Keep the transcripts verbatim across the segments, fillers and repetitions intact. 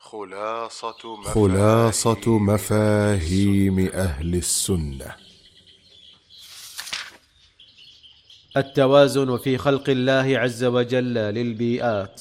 خلاصة مفاهيم, خلاصة مفاهيم أهل السنة. التوازن في خلق الله عز وجل للبيئات.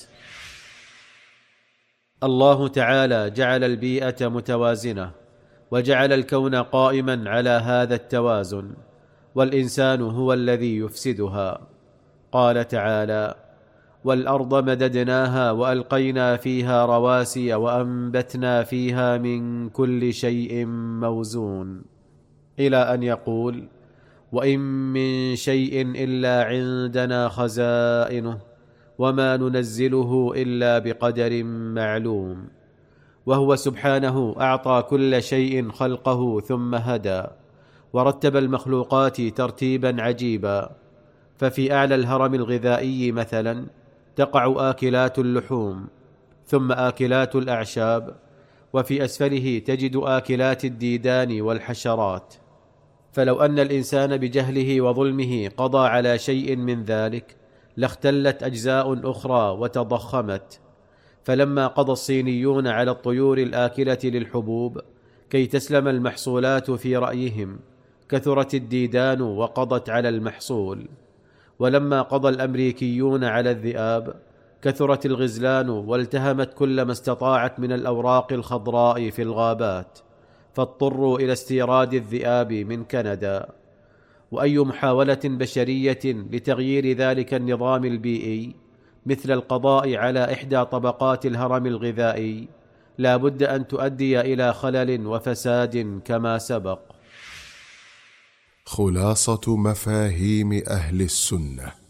الله تعالى جعل البيئة متوازنة، وجعل الكون قائما على هذا التوازن، والإنسان هو الذي يفسدها. قال تعالى: والأرض مددناها وألقينا فيها رواسي وأنبتنا فيها من كل شيء موزون، إلى أن يقول: وإن من شيء إلا عندنا خزائنه وما ننزله إلا بقدر معلوم. وهو سبحانه أعطى كل شيء خلقه ثم هدى، ورتب المخلوقات ترتيبا عجيبا. ففي أعلى الهرم الغذائي مثلا تقع آكلات اللحوم، ثم آكلات الأعشاب، وفي أسفله تجد آكلات الديدان والحشرات. فلو أن الإنسان بجهله وظلمه قضى على شيء من ذلك لاختلت أجزاء أخرى وتضخمت. فلما قضى الصينيون على الطيور الآكلة للحبوب كي تسلم المحصولات في رأيهم، كثرت الديدان وقضت على المحصول. ولما قضى الأمريكيون على الذئاب كثرت الغزلان والتهمت كل ما استطاعت من الأوراق الخضراء في الغابات، فاضطروا إلى استيراد الذئاب من كندا. وأي محاولة بشرية لتغيير ذلك النظام البيئي مثل القضاء على إحدى طبقات الهرم الغذائي لا بد أن تؤدي إلى خلل وفساد كما سبق. خلاصة مفاهيم أهل السنة.